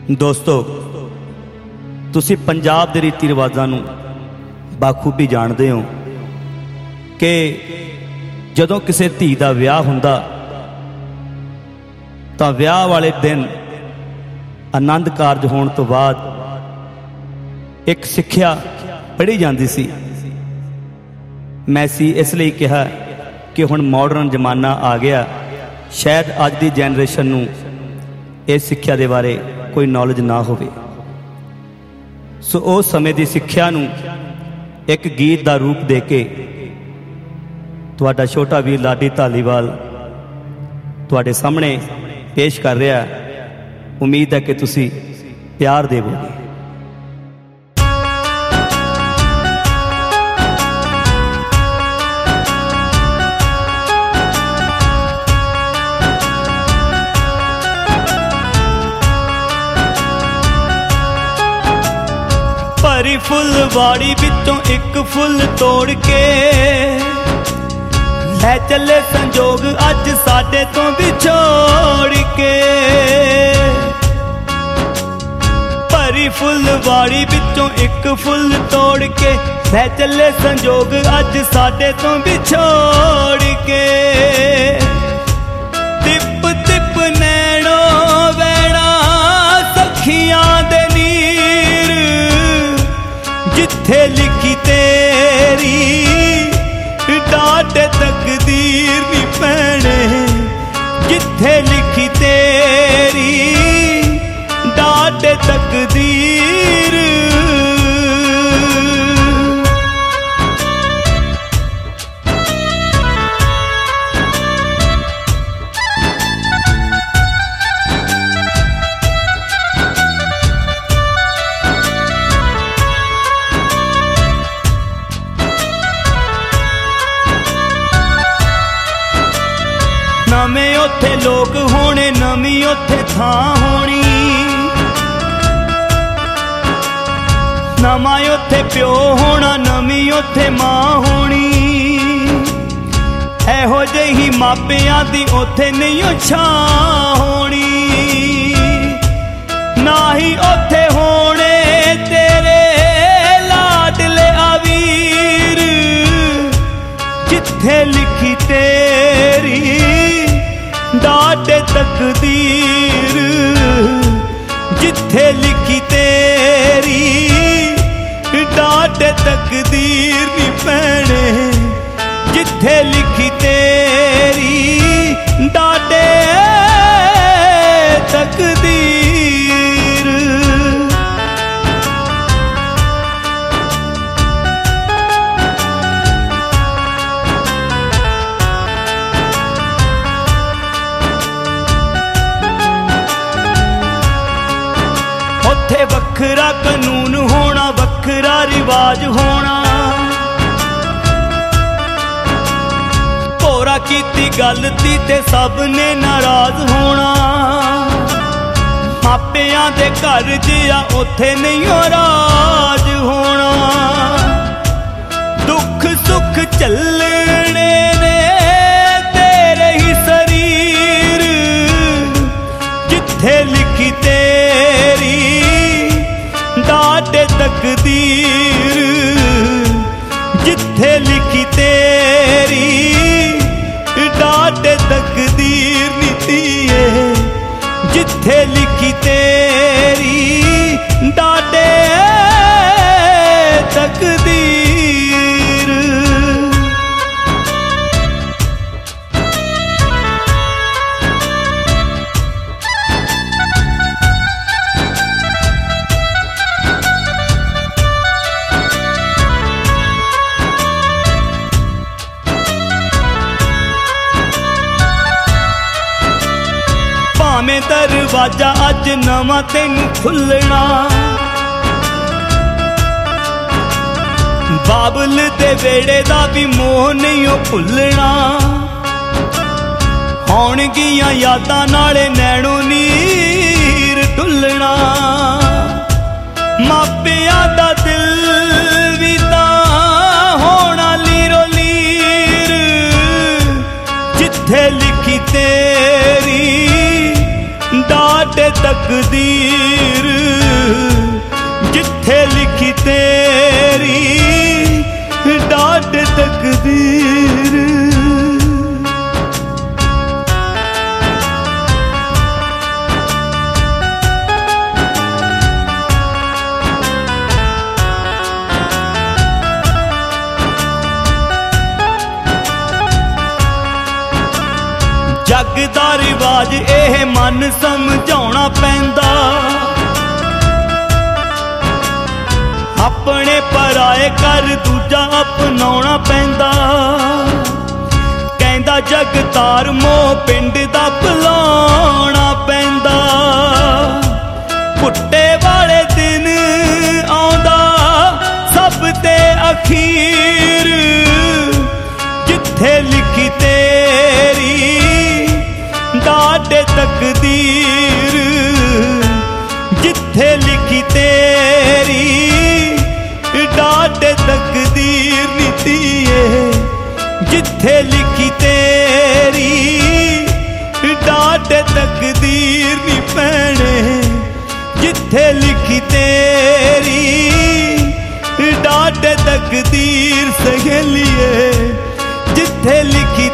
ਦੋਸਤੋ, ਤੁਸੀਂ ਪੰਜਾਬ ਦੇ ਰੀਤੀ ਰਿਵਾਜ਼ਾਂ ਨੂੰ ਬਾਖੂਬੀ ਜਾਣਦੇ ਹੋ ਕਿ ਜਦੋਂ ਕਿਸੇ ਧੀ ਦਾ ਵਿਆਹ ਹੁੰਦਾ ਤਾਂ ਵਿਆਹ ਵਾਲੇ ਦਿਨ ਆਨੰਦ ਕਾਰਜ ਹੋਣ ਤੋਂ ਬਾਅਦ ਇੱਕ ਸਿੱਖਿਆ ਪੜ੍ਹੀ ਜਾਂਦੀ ਸੀ। ਮੈਂ ਇਸ ਲਈ ਕਿਹਾ ਕਿ ਹੁਣ ਮਾਡਰਨ ਜ਼ਮਾਨਾ ਆ ਗਿਆ, ਸ਼ਾਇਦ ਅੱਜ ਦੀ ਜਨਰੇਸ਼ਨ ਨੂੰ ਇਸ ਸਿੱਖਿਆ ਦੇ ਬਾਰੇ ਕੋਈ ਨੌਲੇਜ ਨਾ ਹੋਵੇ। ਸੋ ਉਸ ਸਮੇਂ ਦੀ ਸਿੱਖਿਆ ਨੂੰ ਇੱਕ ਗੀਤ ਦਾ ਰੂਪ ਦੇ ਕੇ ਤੁਹਾਡਾ ਛੋਟਾ ਵੀਰ ਲਾਡੀ ਧਾਲੀਵਾਲ ਤੁਹਾਡੇ ਸਾਹਮਣੇ ਪੇਸ਼ ਕਰ ਰਿਹਾ। ਉਮੀਦ ਹੈ ਕਿ ਤੁਸੀਂ ਪਿਆਰ ਦੇਵੋਗੇ। ਭਰੀ ਫੁੱਲਵਾੜੀ ਵਿੱਚੋਂ ਇੱਕ ਫੁੱਲ ਤੋੜ ਕੇ ਲੈ ਚੱਲੇ ਸੰਜੋਗ ਅੱਜ ਸਾਡੇ ਤੋਂ ਵਿਛੋੜ ਕੇ। ਭਰੀ ਫੁੱਲਵਾੜੀ ਵਿੱਚੋਂ ਇੱਕ ਫੁੱਲ ਤੋੜ ਕੇ ਲੈ ਚੱਲੇ ਸੰਜੋਗ ਅੱਜ ਸਾਡੇ ਤੋਂ ਵਿਛੋੜ ਕੇ। ਤਿਪ ਤਿਪ ਨੈਣੋ ਵੈਣਾ ਸਖੀਆਂ ਦੇ ਨੀਰ, ਜਿੱਥੇ ਲਿਖੀ ਤੇਰੀ ਡਾਢੇ ਤਕਦੀਰ ਨੀ ਭੈਣੇ, ਜਿੱਥੇ ਲਿਖੀ ਤੇਰੀ ਡਾਢੇ ਤਕਦੀਰ। ਨਵੇਂ ਉੱਥੇ ਲੋਕ ਹੋਣੇ, ਨਵੀਂ ਉੱਥੇ ਥਾਂ ਹੋਣੀ, ਨਵਾਂ ਉੱਥੇ ਪਿਓ ਹੋਣਾ, ਨਵੀਂ ਉੱਥੇ ਮਾਂ ਹੋਣੀ। ਇਹੋ ਜਿਹੀ ਮਾਪਿਆਂ ਦੀ ਉੱਥੇ ਨਹੀਂ ਓ ਛਾਂ ਹੋਣੀ, ਨਾ ਹੀ ਉੱਥੇ ਹੋਣੇ ਤੇਰੇ ਲਾਡਲੇ ਅਵੀਰ, ਜਿੱਥੇ ਲਿਖੀ ਤੇਰੀ ਡਾਢੇ ਤਕਦੀਰ, ਜਿੱਥੇ ਲਿਖੀ ਤੇਰੀ ਡਾਢੇ ਤਕਦੀਰ ਨੀ ਭੈਣੇ, ਜਿੱਥੇ ਲਿਖੀ ਤੇਰੀ ਡਾਢੇ ਤਕਦੀਰ। ਉੱਥੇ ਵੱਖਰਾ ਕਾਨੂੰਨ ਹੋਣਾ, ਵੱਖਰਾ ਰਿਵਾਜ ਹੋਣਾ, ਭੋਰਾ ਕੀਤੀ ਗਲਤੀ ਤੇ ਸਭ ਨੇ ਨਾਰਾਜ਼ ਹੋਣਾ। ਮਾਪਿਆਂ ਦੇ ਘਰ ਜਿਹਾ ਉੱਥੇ ਨਹੀਂ ਓ ਰਾਜ ਹੋਣਾ, ਦੁੱਖ ਸੁੱਖ ਚੱਲਣੇ ਨੇ ਤੇਰੇ ਹੀ ਸਰੀਰ, ਜਿੱਥੇ ਲਿਖੀ ਤੇਰੀ ਡਾਢੇ ਤਕਦੀਰ, ਜਿੱਥੇ ਲਿਖੀ ਤੇਰੀ ਡਾਢੇ ਤਕਦੀਰ ਨੀ ਧੀਏ, ਜਿੱਥੇ ਲਿਖੀ ਤੇਰੀ ਡਾਢੇ ਤਕਦੀਰ। ਭਾਵੇਂ ਦਰਵਾਜ਼ਾ ਅੱਜ ਨਵਾਂ ਤੈਨੂੰ ਖੁੱਲਣਾ, ਬਾਬਲ ਦੇ ਵੇੜੇ ਦਾ ਵੀ ਮੋਹ ਨਹੀਂ ਓ ਭੁੱਲਣਾ। ਹੋਣਗੀਆਂ ਯਾਦਾਂ ਨਾਲੇ ਨੈਣੋ ਨੀਰ ਡੁੱਲਣਾ, ਮਾਪਿਆਂ ਦਾ ਦਿਲ ਵੀ ਤਾਂ ਹੋਣਾ ਲੀਰੋ ਲੀਰ, ਜਿੱਥੇ ਲਿਖੀ ਤੇਰੀ ਡਾਢੇ ਡਾਢੇ ਤਕਦੀਰ ਜਿੱਥੇ ਲਿਖੀ ਤੇਰੀ ਡਾਢੇ ਤਕਦੀਰ। ਜੱਗ ਦਾ ਰਿਵਾਜ ਇਹ ਮਨ ਸਮਝਾਉਣਾ ਪੈਂਦਾ, ਆਪਣੇ ਪਰਾਏ ਕਰ ਦੂਜਾ ਅਪਣਾਉਣਾ ਪੈਂਦਾ। ਕਹਿੰਦਾ ਜਗਤਾਰ ਮੋਹ ਪਿੰਡ ਦਾ ਭੁਲਾਉਣਾ ਪੈਂਦਾ। ਪੁੱਟੇ ਵਾਲੇ ਦਿਨ ਆਉਂਦਾ ਸਭ ਤੇ ਅਖੀਰ ਜਿੱਥੇ ਲਿਖੀ ਤੇਰੀ ਡਾਢੇ ਤਕਦੀਰ ਜਿੱਥੇ ਲਿਖੀ ਤੇਰੀ ਡਾਢੇ ਤਕਦੀਰ ਨੀਤੀਏ ਜਿੱਥੇ ਲਿਖੀ ਤੇਰੀ ਡਾਢੇ ਤਕਦੀਰ ਨੀ ਭੈਣੇ ਜਿੱਥੇ ਲਿਖੀ ਤੇਰੀ ਡਾਢੇ ਤਕਦੀਰ ਸਹੇਲੀਏ ਜਿੱਥੇ ਲਿਖੀ